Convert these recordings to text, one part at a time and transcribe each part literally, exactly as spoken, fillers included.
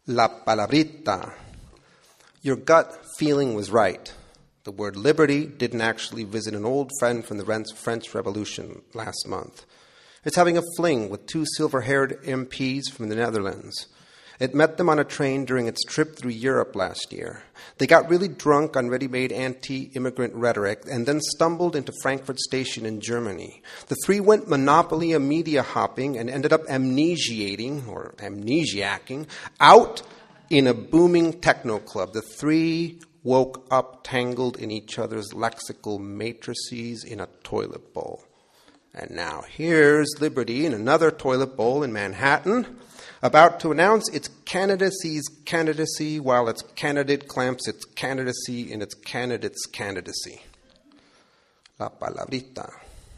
La palabrita. Your gut feeling was right. The word liberty didn't actually visit an old friend from the French Revolution last month. It's having a fling with two silver-haired M Ps from the Netherlands. It met them on a train during its trip through Europe last year. They got really drunk on ready-made anti-immigrant rhetoric and then stumbled into Frankfurt Station in Germany. The three went Monopoly media hopping and ended up amnesiating, or amnesiacking, out in a booming techno club. The three woke up tangled in each other's lexical matrices in a toilet bowl. And now here's Liberty in another toilet bowl in Manhattan, about to announce its candidacy's candidacy while its candidate clamps its candidacy in its candidate's candidacy. La palabrita.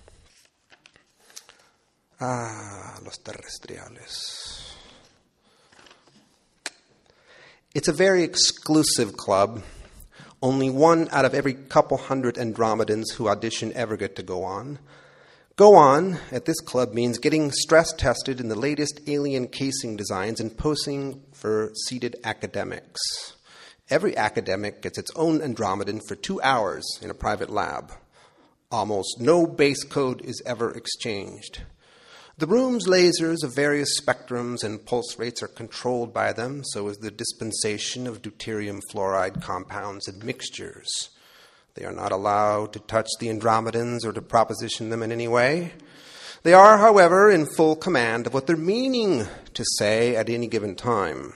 Ah, los terrestriales. It's a very exclusive club. Only one out of every couple hundred Andromedans who audition ever get to go on. Go on at this club means getting stress tested in the latest alien casing designs and posing for seated academics. Every academic gets its own Andromedan for two hours in a private lab. Almost no base code is ever exchanged. The room's lasers of various spectrums and pulse rates are controlled by them, so is the dispensation of deuterium fluoride compounds and mixtures. They are not allowed to touch the Andromedans or to proposition them in any way. They are, however, in full command of what they're meaning to say at any given time.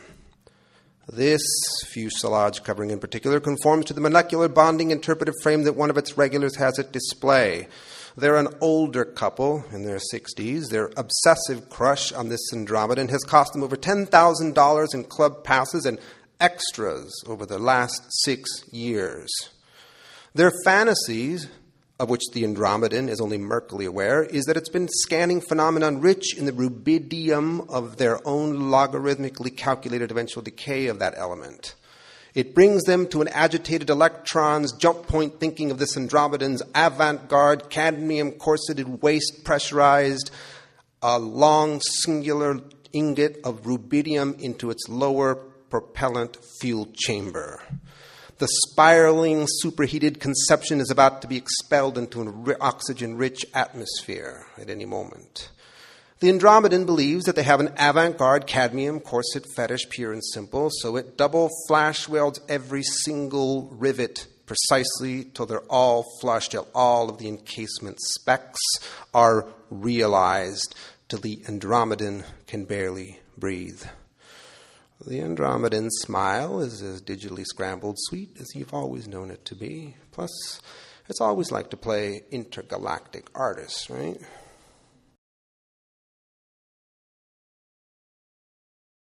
This fuselage covering in particular conforms to the molecular bonding interpretive frame that one of its regulars has at display. They're an older couple in their sixties. Their obsessive crush on this Andromedan has cost them over ten thousand dollars in club passes and extras over the last six years. Their fantasies, of which the Andromedan is only murkily aware, is that it's been scanning phenomenon rich in the rubidium of their own logarithmically calculated eventual decay of that element. It brings them to an agitated electron's jump point thinking of this Andromedan's avant-garde, cadmium-corseted waist pressurized, a long singular ingot of rubidium into its lower propellant fuel chamber. The spiraling, superheated conception is about to be expelled into an oxygen-rich atmosphere at any moment. The Andromedan believes that they have an avant-garde cadmium corset fetish, pure and simple, so it double flash welds every single rivet precisely till they're all flush, till all of the encasement specs are realized, till the Andromedan can barely breathe. The Andromedan's smile is as digitally scrambled sweet as you've always known it to be. Plus, it's always like to play intergalactic artists, right?